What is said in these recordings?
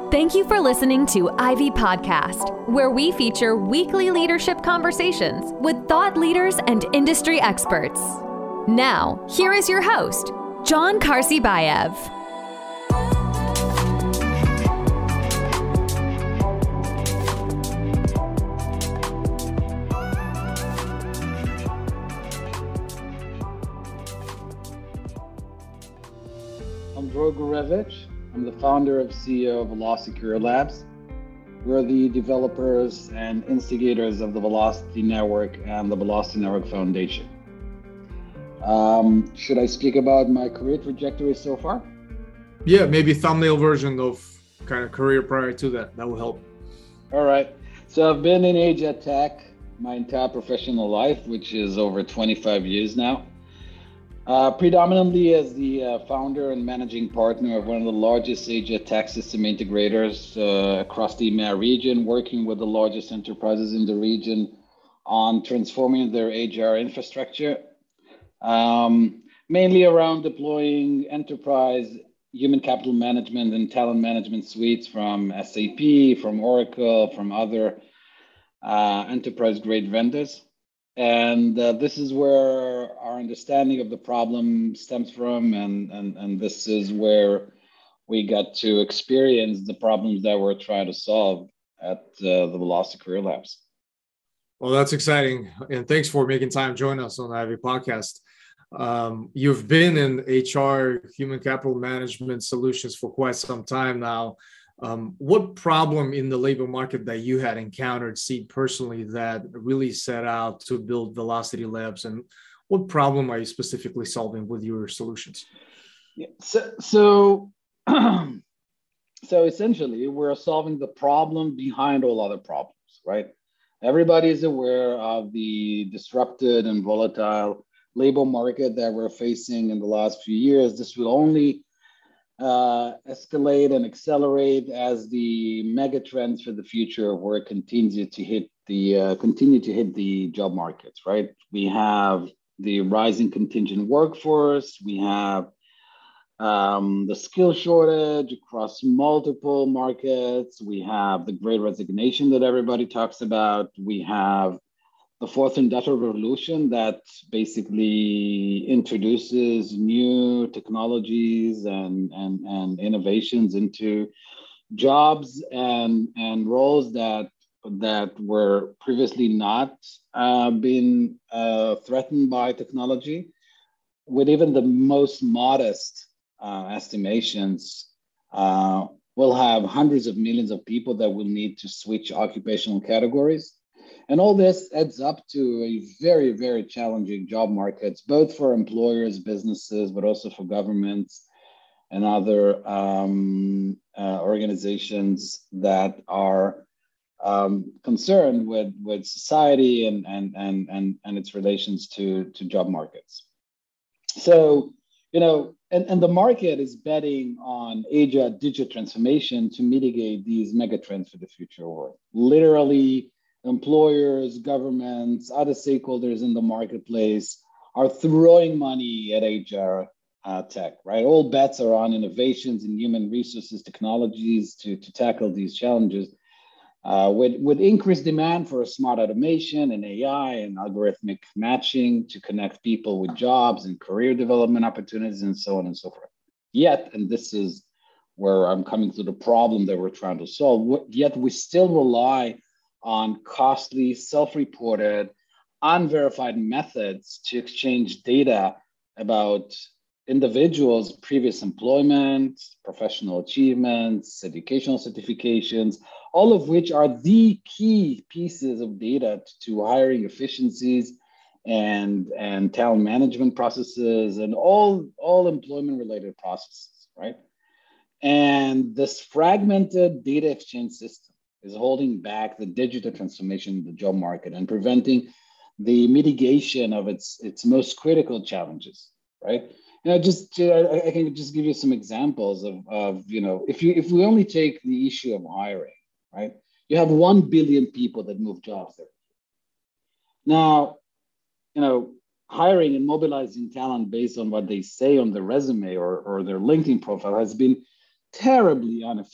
Thank you for listening to Ivy Podcast, where we feature weekly leadership conversations with thought leaders and industry experts. Now, here is your host, John Karsibayev. I'm Dror Gurevich. I'm the founder and CEO of Velocity Career Labs. We're the developers and instigators of the Velocity Network and the Velocity Network Foundation. Should I speak about my career trajectory so far? Yeah, maybe thumbnail version of kind of career prior to that. That will help. All right. So I've been in Asia Tech my entire professional life, which is over 25 years now. Predominantly as the founder and managing partner of one of the largest Asia Tech system integrators across the EMEA region, working with the largest enterprises in the region on transforming their HR infrastructure, mainly around deploying enterprise human capital management and talent management suites from SAP, from Oracle, from other enterprise-grade vendors. And this is where our understanding of the problem stems from, and this is where we got to experience the problems that we're trying to solve at the Velocity Career Labs. Well, that's exciting, and thanks for making time to join us on the Ivy Podcast. You've been in HR, human capital management solutions for quite some time now. What problem in the labor market that you had encountered, see personally, that really set out to build Velocity Labs, and what problem are you specifically solving with your solutions? Yeah, so essentially, we're solving the problem behind all other problems, right? Everybody is aware of the disrupted and volatile labor market that we're facing in the last few years. This will only escalate and accelerate as the mega trends for the future of work continue to hit the job markets, right? We have the rising contingent workforce. We have the skill shortage across multiple markets. We have the great resignation that everybody talks about. We have the fourth industrial revolution that basically introduces new technologies and innovations into jobs and roles that were previously not been threatened by technology. With even the most modest estimations, we'll have hundreds of millions of people that will need to switch occupational categories. And all this adds up to a very, very challenging job markets, both for employers, businesses, but also for governments and other organizations that are concerned with society and its relations to job markets. So, and the market is betting on Asia digital transformation to mitigate these mega trends for the future world. Literally, employers, governments, other stakeholders in the marketplace are throwing money at HR tech, right? All bets are on innovations in human resources technologies to tackle these challenges. With increased demand for smart automation and AI and algorithmic matching to connect people with jobs and career development opportunities and so on and so forth. Yet, and this is where I'm coming to the problem that we're trying to solve, yet we still rely on costly, self-reported, unverified methods to exchange data about individuals' previous employment, professional achievements, educational certifications, all of which are the key pieces of data to hiring efficiencies and talent management processes and all employment-related processes, right? And this fragmented data exchange system is holding back the digital transformation of the job market and preventing the mitigation of its most critical challenges, right? I can just give you some examples of if we only take the issue of hiring, right? You have 1 billion people that move jobs there. Now, hiring and mobilizing talent based on what they say on their resume or their LinkedIn profile has been terribly inefficient,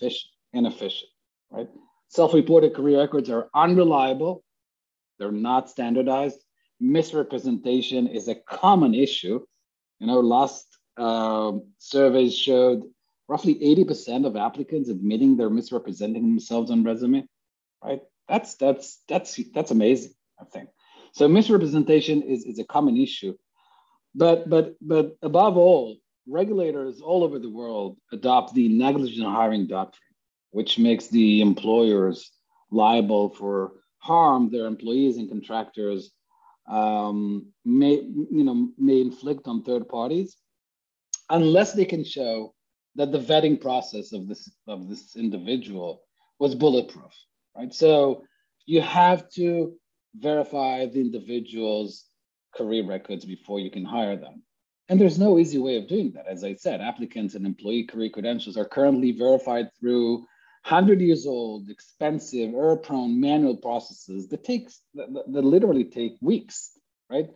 inefficient, right? Self-reported career records are unreliable. They're not standardized. Misrepresentation is a common issue. Last surveys showed roughly 80% of applicants admitting they're misrepresenting themselves on resume, right? That's amazing, I think. So misrepresentation is a common issue. But above all, regulators all over the world adopt the negligent hiring doctrine, which makes the employers liable for harm their employees and contractors may inflict on third parties, unless they can show that the vetting process of this individual was bulletproof, right? So you have to verify the individual's career records before you can hire them. And there's no easy way of doing that. As I said, applicants and employee career credentials are currently verified through 100-year-old, expensive, error-prone manual processes that literally take weeks, right?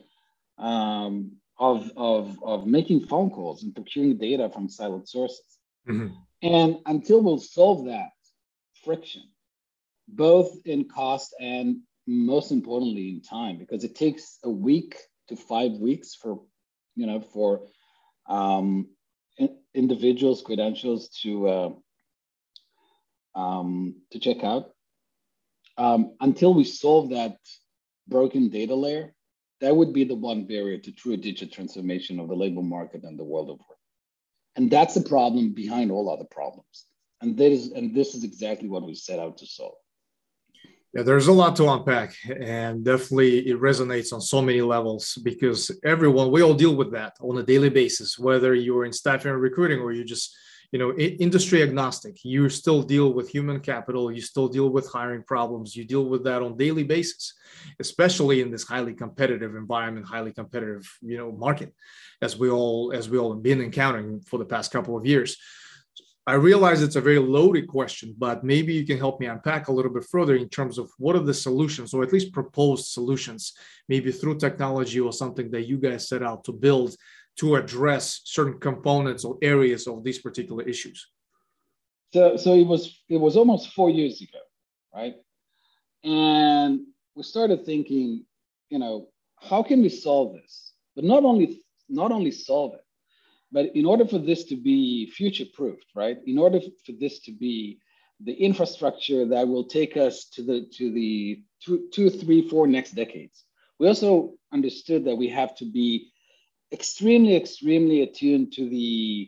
Of making phone calls and procuring data from siloed sources. Mm-hmm. And until we'll solve that friction, both in cost and most importantly in time, because it takes a week to 5 weeks for individuals' credentials to check out. Until we solve that broken data layer, that would be the one barrier to true digital transformation of the labor market and the world of work. And that's the problem behind all other problems. And this is exactly what we set out to solve. Yeah, there's a lot to unpack, and definitely it resonates on so many levels, because we all deal with that on a daily basis, whether you're in staffing and recruiting or you just, industry agnostic. You still deal with human capital, you still deal with hiring problems, you deal with that on a daily basis, especially in this highly competitive environment, highly competitive, market, as we all have been encountering for the past couple of years. I realize it's a very loaded question, but maybe you can help me unpack a little bit further in terms of what are the solutions, or at least proposed solutions, maybe through technology or something that you guys set out to build to address certain components or areas of these particular issues. So it was almost 4 years ago, right? And we started thinking, how can we solve this? But not only solve it, but in order for this to be future-proofed, right? In order for this to be the infrastructure that will take us to the 2, 3, 4 next decades, we also understood that we have to be extremely, extremely attuned to the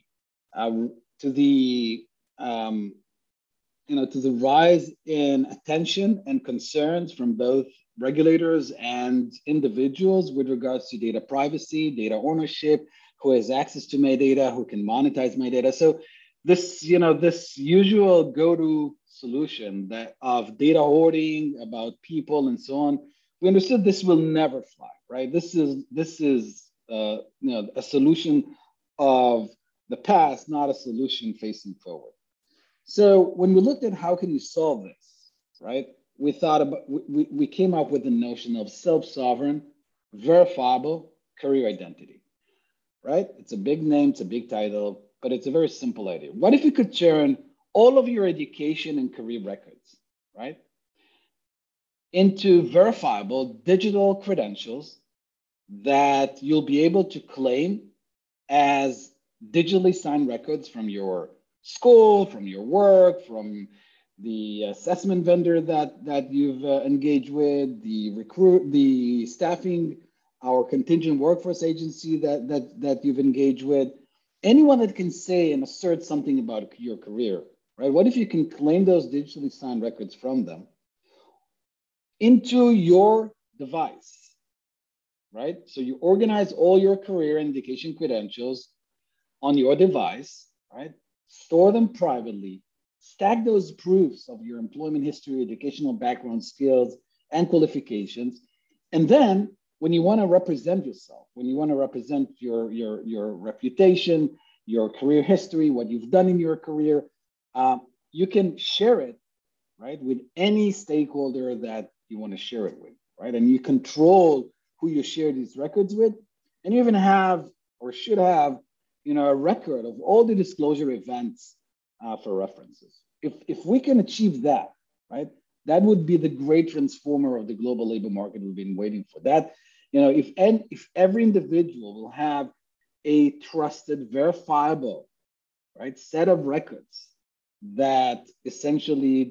rise in attention and concerns from both regulators and individuals with regards to data privacy, data ownership, who has access to my data, who can monetize my data. So this usual go-to solution of data hoarding about people and so on, we understood this will never fly, right? This is a solution of the past, not a solution facing forward. So when we looked at how can we solve this, right? We came up with the notion of self-sovereign, verifiable career identity. Right? It's a big name, it's a big title, but it's a very simple idea. What if you could turn all of your education and career records, right, into verifiable digital credentials that you'll be able to claim as digitally signed records from your school, from your work, from the assessment vendor that you've engaged with, the staffing, our contingent workforce agency that you've engaged with, anyone that can say and assert something about your career, right? What if you can claim those digitally signed records from them into your device, right? So you organize all your career and education credentials on your device, right? Store them privately, stack those proofs of your employment history, educational background, skills, and qualifications, and then when you want to represent yourself, when you want to represent your reputation, your career history, what you've done in your career, you can share it, right, with any stakeholder that you want to share it with, right? And you control who you share these records with, and you even have or should have, a record of all the disclosure events for references. if we can achieve that, right, that would be the great transformer of the global labor market we've been waiting for. That, if every individual will have a trusted, verifiable, right, set of records that essentially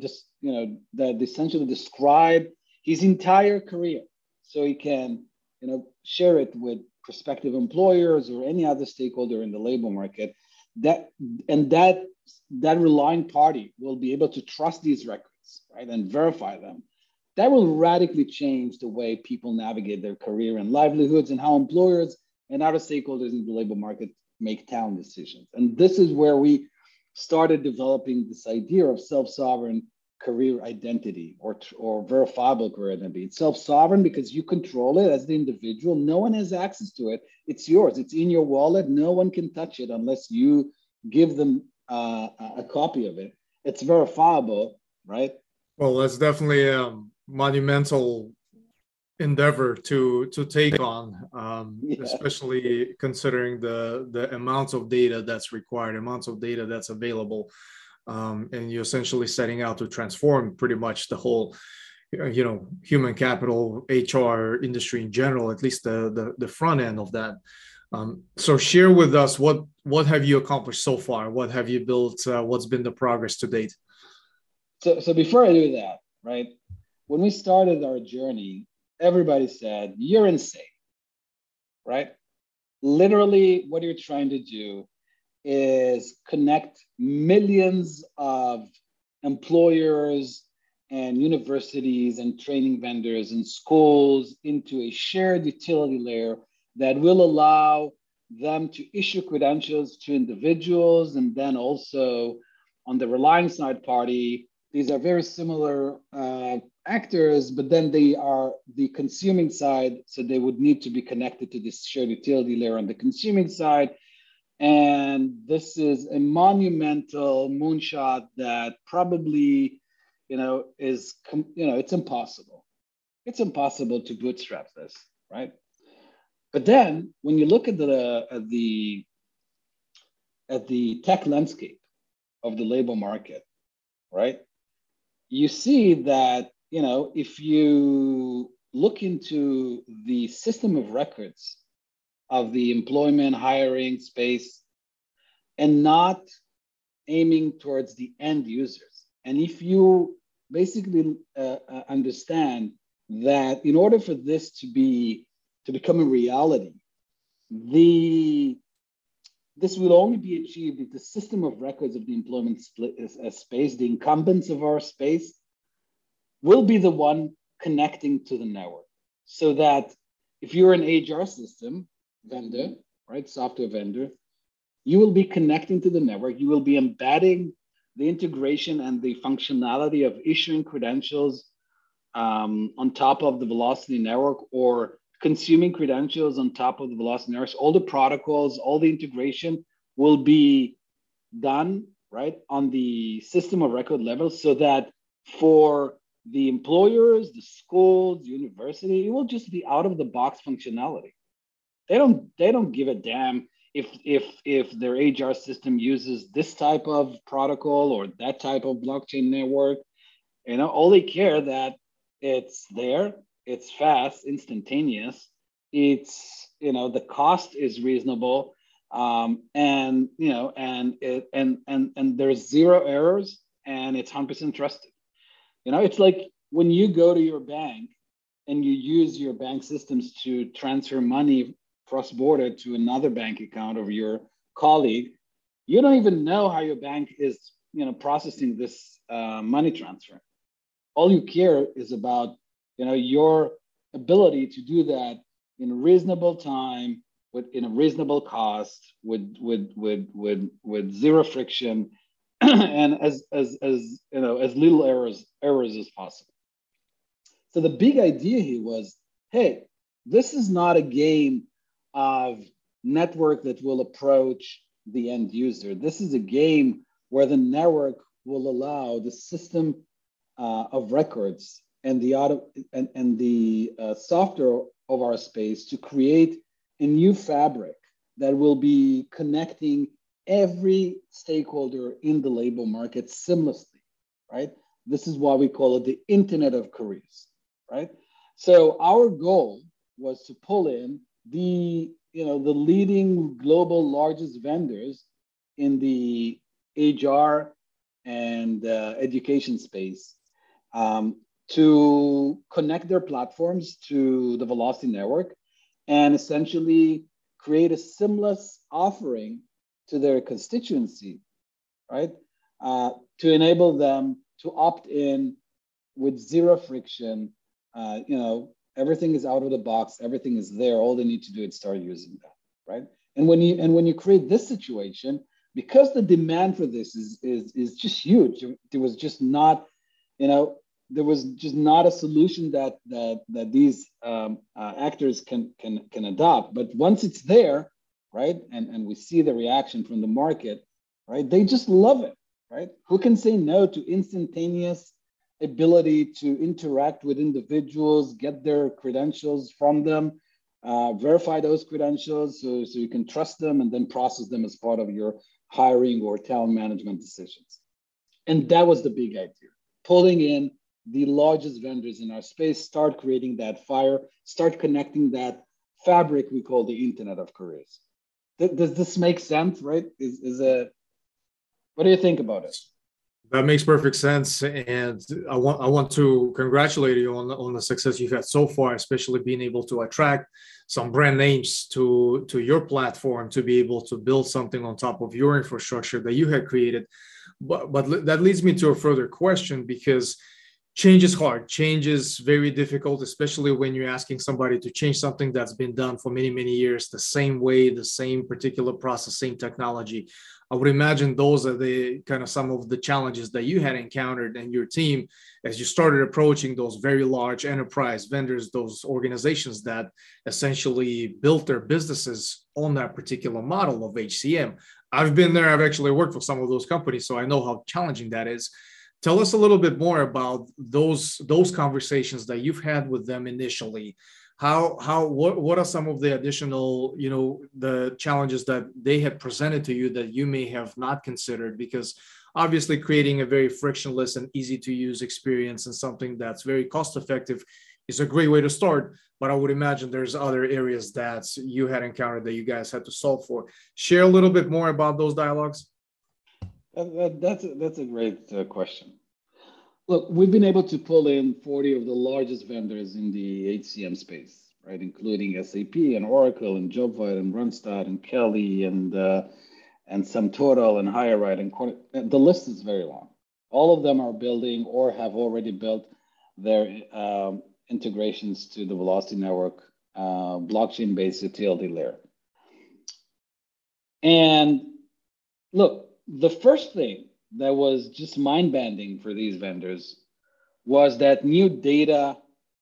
describe his entire career, so he can, share it with prospective employers or any other stakeholder in the labor market, that relying party will be able to trust these records, right, and verify them. That will radically change the way people navigate their career and livelihoods, and how employers and other stakeholders in the labor market make talent decisions. And this is where we started developing this idea of self-sovereign career identity, or verifiable career identity. It's self-sovereign because you control it as the individual. No one has access to it. It's yours. It's in your wallet. No one can touch it unless you give them a copy of it. It's verifiable, right? Well, that's definitely a monumental endeavor to take on, especially considering the amounts of data that's required, amounts of data that's available, and you're essentially setting out to transform pretty much the whole, human capital, HR industry in general, at least the front end of that. So share with us what have you accomplished so far? What have you built? What's been the progress to date? So before I do that, right, when we started our journey, everybody said, you're insane, right? Literally, what you're trying to do is connect millions of employers and universities and training vendors and schools into a shared utility layer that will allow them to issue credentials to individuals. And then also on the relying side party, these are very similar actors, but then they are the consuming side. So they would need to be connected to this shared utility layer on the consuming side. And this is a monumental moonshot that probably, it's impossible. It's impossible to bootstrap this, right? But then when you look at the tech landscape of the labor market, right, you see that, if you look into the system of records of the employment hiring space and not aiming towards the end users, and if you basically understand that in order for this to become a reality, this will only be achieved if the system of records of the employment space, the incumbents of our space, will be the one connecting to the network. So that if you're an HR system vendor, right, software vendor, you will be connecting to the network. You will be embedding the integration and the functionality of issuing credentials on top of the Velocity network, or consuming credentials on top of the Velocity network. All the protocols, all the integration will be done, right, on the system of record level, so that for the employers, the schools, university, it will just be out of the box functionality. They don't give a damn if their HR system uses this type of protocol or that type of blockchain network. All they care that it's there, it's fast, instantaneous, it's, the cost is reasonable, and there's zero errors, and it's 100% trusted. It's like when you go to your bank and you use your bank systems to transfer money cross-border to another bank account of your colleague, you don't even know how your bank is, processing this money transfer. All you care is about, your ability to do that in a reasonable time, in a reasonable cost, with zero friction, and as little errors as possible. So the big idea here was, hey, this is not a game of network that will approach the end user. This is a game where the network will allow the system of records and the software of our space to create a new fabric that will be connecting every stakeholder in the labor market seamlessly. right? This is why we call it the Internet of Careers, right? So our goal was to pull in the leading global largest vendors in the HR and education space, to connect their platforms to the Velocity network and essentially create a seamless offering to their constituency, right? To enable them to opt in with zero friction. Everything is out of the box, everything is there. All they need to do is start using that, right? And when you create this situation, because the demand for this is just huge, there was just not, there was just not a solution that these actors can adopt. But once it's there, right, and we see the reaction from the market, right, they just love it, right? Who can say no to instantaneous ability to interact with individuals, get their credentials from them, verify those credentials so you can trust them, and then process them as part of your hiring or talent management decisions. And that was the big idea, pulling in the largest vendors in our space, start creating that fire, start connecting that fabric we call the Internet of Careers. Does this make sense, right? What do you think about it? That makes perfect sense, and I want to congratulate you on the success you've had so far, especially being able to attract some brand names to your platform to be able to build something on top of your infrastructure that you had created. But that leads me to a further question, because change is hard. Change is very difficult, especially when you're asking somebody to change something that's been done for many, many years, the same way, the same particular process, same technology. I would imagine those are the kind of some of the challenges that you had encountered and your team as you started approaching those very large enterprise vendors, those organizations that essentially built their businesses on that particular model of HCM. I've been there. I've actually worked for some of those companies, so I know how challenging that is. Tell us a little bit more about those conversations that you've had with them initially. What are some of the additional, the challenges that they had presented to you that you may have not considered? Because obviously creating a very frictionless and easy to use experience and something that's very cost effective is a great way to start. But I would imagine there's other areas that you had encountered that you guys had to solve for. Share a little bit more about those dialogues. That's a great question. Look, we've been able to pull in 40 of the largest vendors in the HCM space, right, including SAP and Oracle and JobVite and Randstad and Kelly and SumTotal and HireRight and the list is very long. All of them are building or have already built their integrations to the Velocity network, blockchain-based utility layer. And look, the first thing that was just mind-bending for these vendors was that new data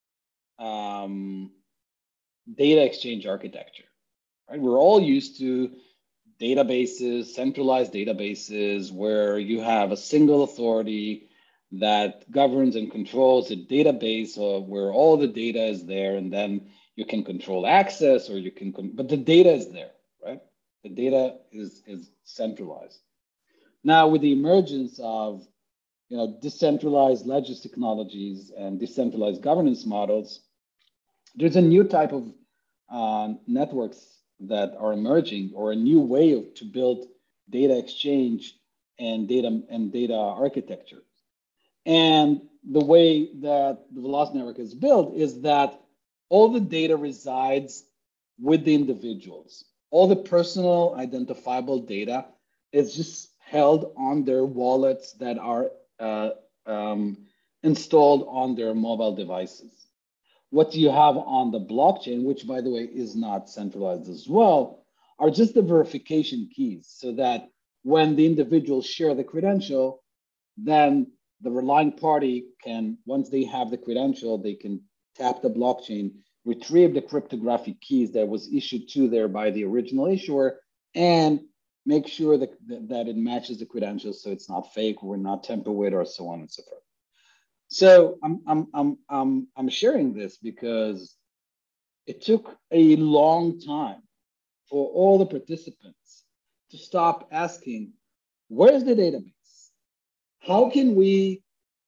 exchange architecture. Right? We're all used to databases, centralized databases, where you have a single authority that governs and controls a database of where all the data is there, and then you can control access, or you can, but the data is there, right? The data is centralized. Now, with the emergence of decentralized ledger technologies and decentralized governance models, there's a new type of networks that are emerging, or a new way to build data exchange and data architecture. And the way that the Velocity network is built is that all the data resides with the individuals. All the personal identifiable data is just held on their wallets that are installed on their mobile devices. What you have on the blockchain, which by the way is not centralized as well, are just the verification keys, so that when the individuals share the credential, then the relying party can, once they have the credential, they can tap the blockchain, retrieve the cryptographic keys that was issued to there by the original issuer, and make sure that it matches the credentials, so it's not fake or not tampered with, or so on and so forth. So I'm sharing this because it took a long time for all the participants to stop asking, where's the database? How can we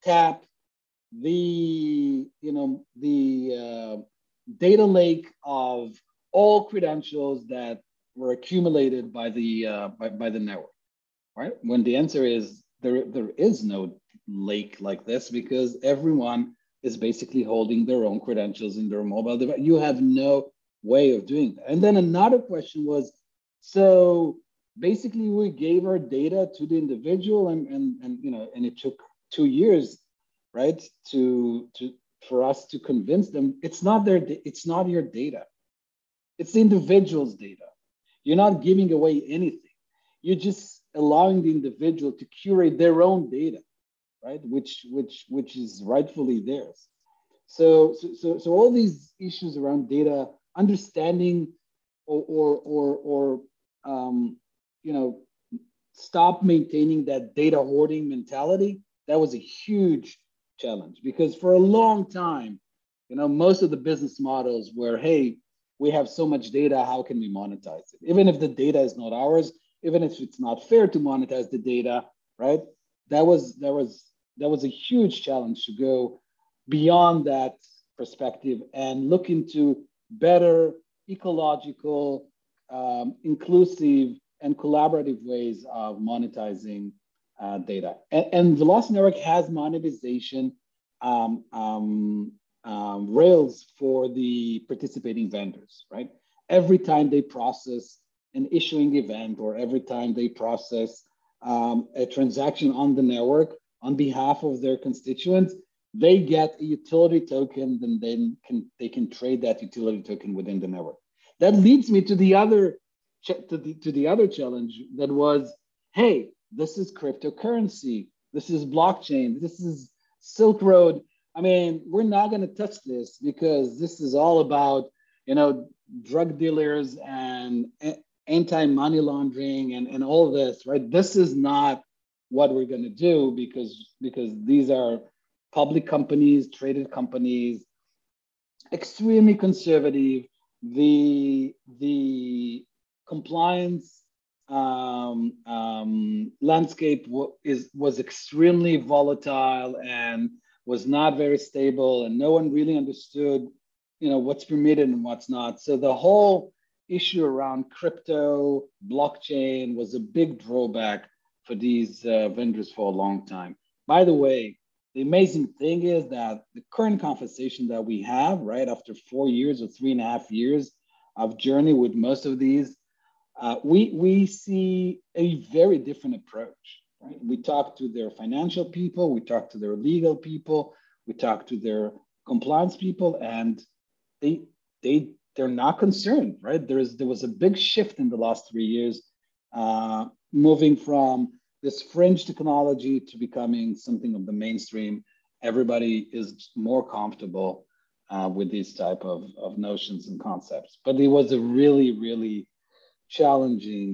tap the the data lake of all credentials that were accumulated by the network, right? When the answer is there is no lake like this, because everyone is basically holding their own credentials in their mobile device. You have no way of doing that. And then another question was, so basically we gave our data to the individual, and it took 2 years, right, for us to convince them it's not your data, it's the individual's data. You're not giving away anything. You're just allowing the individual to curate their own data, right? Which is rightfully theirs. So all these issues around data, understanding or stop maintaining that data hoarding mentality, that was a huge challenge, because for a long time, most of the business models were, hey, we have so much data, how can we monetize it? Even if the data is not ours, even if it's not fair to monetize the data, right? That was a huge challenge to go beyond that perspective and look into better ecological, inclusive, and collaborative ways of monetizing data. And Velocity Network has monetization rails for the participating vendors, right? Every time they process an issuing event, or every time they process a transaction on the network on behalf of their constituents, they get a utility token, and then they can trade that utility token within the network. That leads me to the other challenge that was, hey, this is cryptocurrency, this is blockchain, this is Silk Road. I mean, we're not going to touch this because this is all about, drug dealers and anti-money laundering and all of this, right? This is not what we're going to do, because these are public companies, traded companies, extremely conservative. The compliance landscape was extremely volatile and was not very stable, and no one really understood, what's permitted and what's not. So the whole issue around crypto, blockchain was a big drawback for these vendors for a long time. By the way, the amazing thing is that the current conversation that we have, right, after 4 years or 3.5 years of journey with most of these, we see a very different approach, right? We talk to their financial people, we talk to their legal people, we talk to their compliance people, and they're not concerned, right? There was a big shift in the last 3 years, moving from this fringe technology to becoming something of the mainstream. Everybody is more comfortable with these type of notions and concepts. But it was a really, really challenging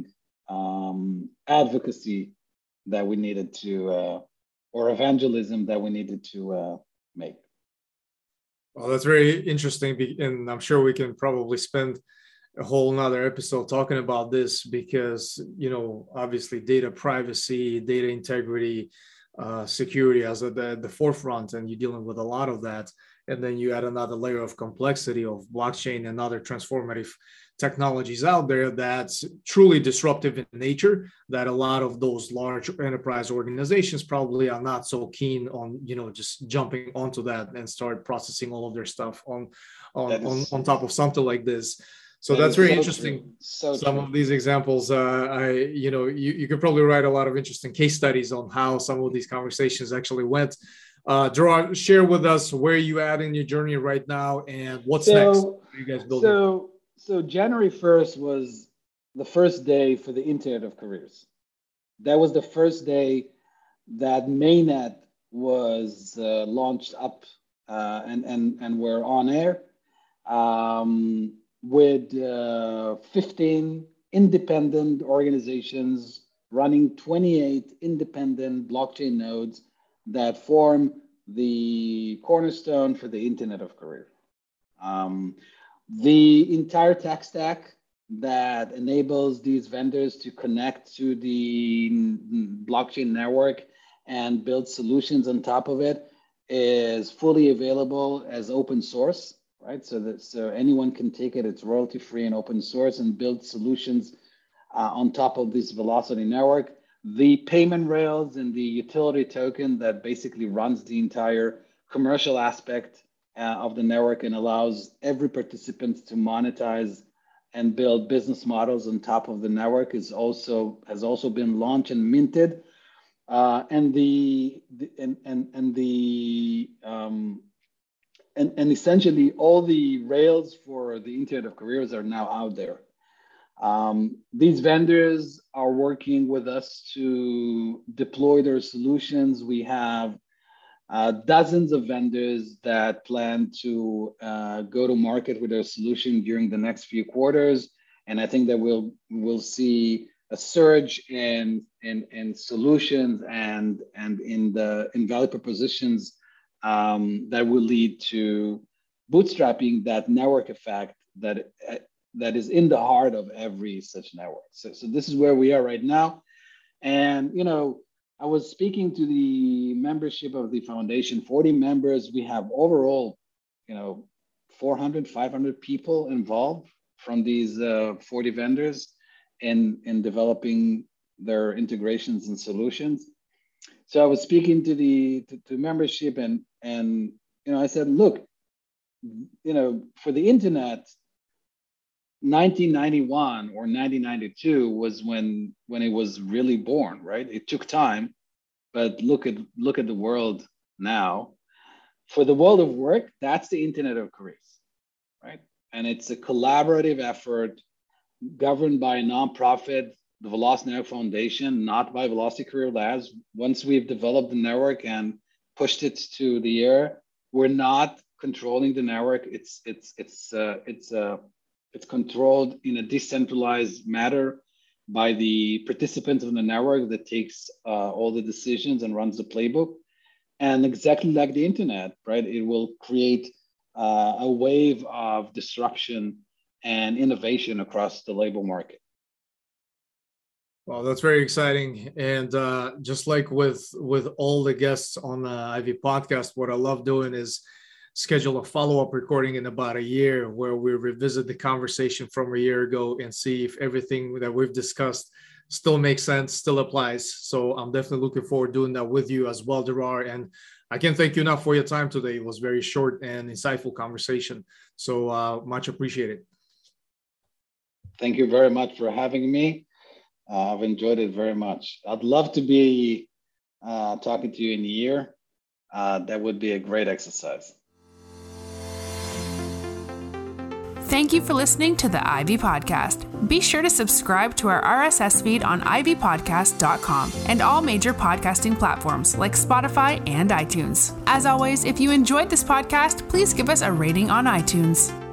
advocacy that we needed to, or evangelism that we needed to make. Well, that's very interesting, and I'm sure we can probably spend a whole nother episode talking about this, because, obviously data privacy, data integrity, security as at the forefront, and you're dealing with a lot of that. And then you add another layer of complexity of blockchain and other transformative technologies out there that's truly disruptive in nature, that a lot of those large enterprise organizations probably are not so keen on, just jumping onto that and start processing all of their stuff on top of something like this. So that's very interesting. Some of these examples, you could probably write a lot of interesting case studies on how some of these conversations actually went. Gerard, share with us where you at in your journey right now, and what's next? What are you guys building? So January 1st was the first day for the Internet of Careers. That was the first day that Mainnet was launched up, and we're on air. With 15 independent organizations running 28 independent blockchain nodes that form the cornerstone for the Internet of Career. The entire tech stack that enables these vendors to connect to the blockchain network and build solutions on top of it is fully available as open source, right? So anyone can take it. It's royalty free and open source and build solutions on top of this Velocity network. The payment rails and the utility token that basically runs the entire commercial aspect of the network and allows every participant to monetize and build business models on top of the network has also been launched and minted. And essentially all the rails for the Internet of Careers are now out there. These vendors are working with us to deploy their solutions. We have dozens of vendors that plan to go to market with their solution during the next few quarters, and I think that we'll see a surge in solutions and in value propositions that will lead to bootstrapping that network effect that is in the heart of every such network. So this is where we are right now. And, I was speaking to the membership of the foundation, 40 members. We have overall, 400, 500 people involved from these 40 vendors in developing their integrations and solutions. So I was speaking to the membership and I said, look, for the internet, 1991 or 1992 was when it was really born, right? It took time, but look at the world now. For the world of work, that's the Internet of Careers, right? And it's a collaborative effort governed by a nonprofit, the Velocity Network Foundation, not by Velocity Career Labs. Once we've developed the network and pushed it to the air, we're not controlling the network. It's controlled in a decentralized manner by the participants of the network that takes all the decisions and runs the playbook. And exactly like the internet, right? It will create a wave of disruption and innovation across the labor market. Well, that's very exciting. And just like with all the guests on the Ivy podcast, what I love doing is schedule a follow-up recording in about a year where we revisit the conversation from a year ago and see if everything that we've discussed still makes sense, still applies. So I'm definitely looking forward to doing that with you as well, Derar. And I can't thank you enough for your time today. It was very short and insightful conversation. So much appreciated. Thank you very much for having me. I've enjoyed it very much. I'd love to be talking to you in a year. That would be a great exercise. Thank you for listening to the Ivy Podcast. Be sure to subscribe to our RSS feed on ivypodcast.com and all major podcasting platforms like Spotify and iTunes. As always, if you enjoyed this podcast, please give us a rating on iTunes.